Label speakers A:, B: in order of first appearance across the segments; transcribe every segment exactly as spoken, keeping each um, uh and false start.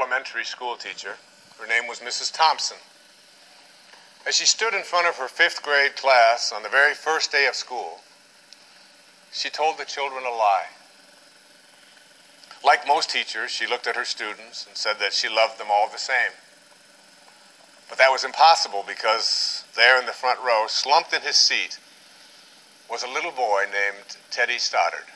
A: elementary school teacher. Her name was Missus Thompson. As she stood in front of her fifth grade class on the very first day of school, she told the children a lie. Like most teachers, she looked at her students and said that she loved them all the same. But that was impossible because there in the front row, slumped in his seat, was a little boy named Teddy Stoddard.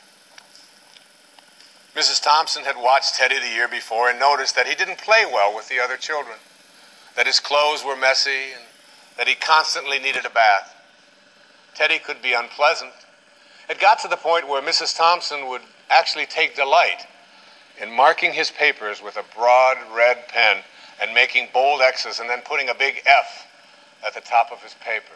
A: Missus Thompson had watched Teddy the year before and noticed that he didn't play well with the other children, that his clothes were messy, and that he constantly needed a bath. Teddy could be unpleasant. It got to the point where Missus Thompson would actually take delight in marking his papers with a broad red pen and making bold X's and then putting a big F at the top of his papers.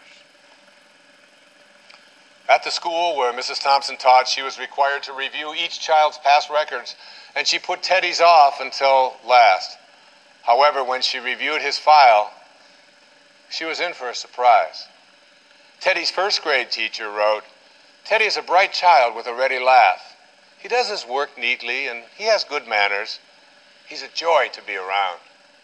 A: At the school where Missus Thompson taught, she was required to review each child's past records, and she put Teddy's off until last. However, when she reviewed his file, she was in for a surprise. Teddy's first grade teacher wrote, "Teddy is a bright child with a ready laugh. He does his work neatly and he has good manners. He's a joy to be around."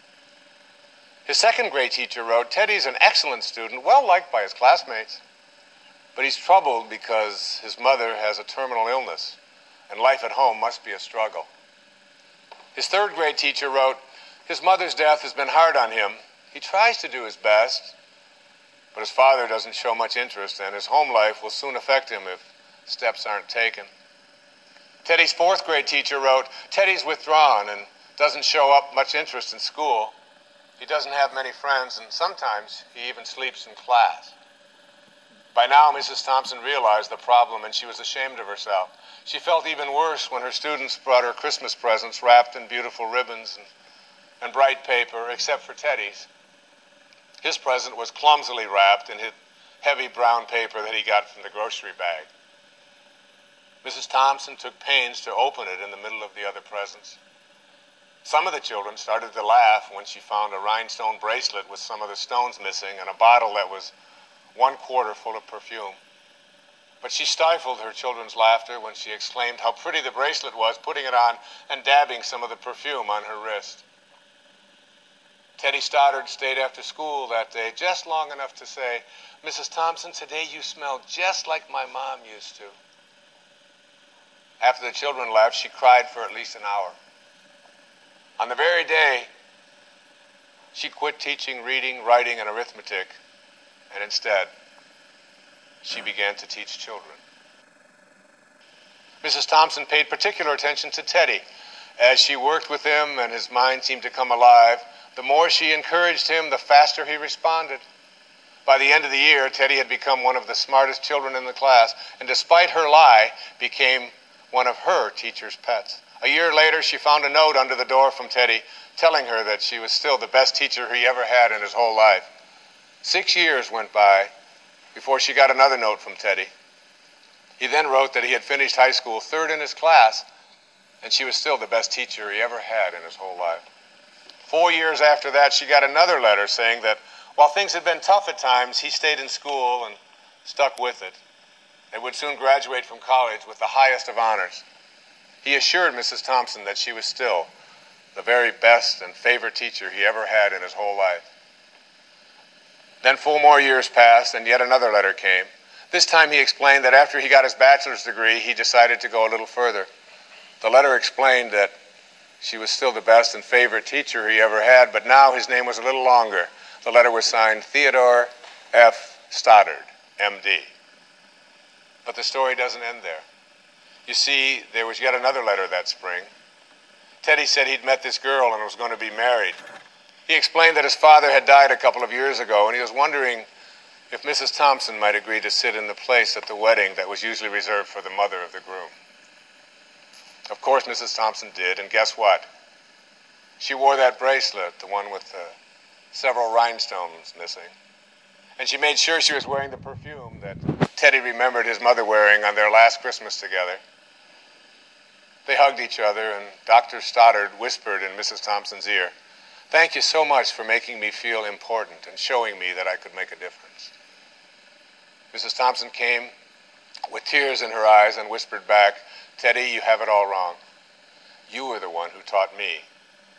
A: His second grade teacher wrote, "Teddy's an excellent student, well liked by his classmates. But he's troubled because his mother has a terminal illness and life at home must be a struggle." His third grade teacher wrote, "His mother's death has been hard on him. He tries to do his best, but his father doesn't show much interest and his home life will soon affect him if steps aren't taken." Teddy's fourth grade teacher wrote, "Teddy's withdrawn and doesn't show up much interest in school. He doesn't have many friends and sometimes he even sleeps in class." By now, Missus Thompson realized the problem and she was ashamed of herself. She felt even worse when her students brought her Christmas presents wrapped in beautiful ribbons and, and bright paper, except for Teddy's. His present was clumsily wrapped in his heavy brown paper that he got from the grocery bag. Missus Thompson took pains to open it in the middle of the other presents. Some of the children started to laugh when she found a rhinestone bracelet with some of the stones missing and a bottle that was one quarter full of perfume. But she stifled her children's laughter when she exclaimed how pretty the bracelet was, putting it on and dabbing some of the perfume on her wrist. Teddy Stoddard stayed after school that day just long enough to say, "Missus Thompson, today you smell just like my mom used to." After the children left, she cried for at least an hour. On the very day, she quit teaching reading, writing, and arithmetic, and instead, she began to teach children. Missus Thompson paid particular attention to Teddy. As she worked with him and his mind seemed to come alive, the more she encouraged him, the faster he responded. By the end of the year, Teddy had become one of the smartest children in the class, and despite her lie, became one of her teacher's pets. A year later, she found a note under the door from Teddy telling her that she was still the best teacher he ever had in his whole life. Six years went by before she got another note from Teddy. He then wrote that he had finished high school third in his class, and she was still the best teacher he ever had in his whole life. Four years after that, she got another letter saying that while things had been tough at times, he stayed in school and stuck with it, and would soon graduate from college with the highest of honors. He assured Missus Thompson that she was still the very best and favorite teacher he ever had in his whole life. Then four more years passed, and yet another letter came. This time he explained that after he got his bachelor's degree, he decided to go a little further. The letter explained that she was still the best and favorite teacher he ever had, but now his name was a little longer. The letter was signed Theodore F. Stoddard, M D. But the story doesn't end there. You see, there was yet another letter that spring. Teddy said he'd met this girl and was going to be married. He explained that his father had died a couple of years ago, and he was wondering if Missus Thompson might agree to sit in the place at the wedding that was usually reserved for the mother of the groom. Of course, Missus Thompson did, and guess what? She wore that bracelet, the one with the several rhinestones missing. And she made sure she was wearing the perfume that Teddy remembered his mother wearing on their last Christmas together. They hugged each other, and Doctor Stoddard whispered in Missus Thompson's ear, "Thank you so much for making me feel important and showing me that I could make a difference." Missus Thompson came with tears in her eyes and whispered back, "Teddy, you have it all wrong. You were the one who taught me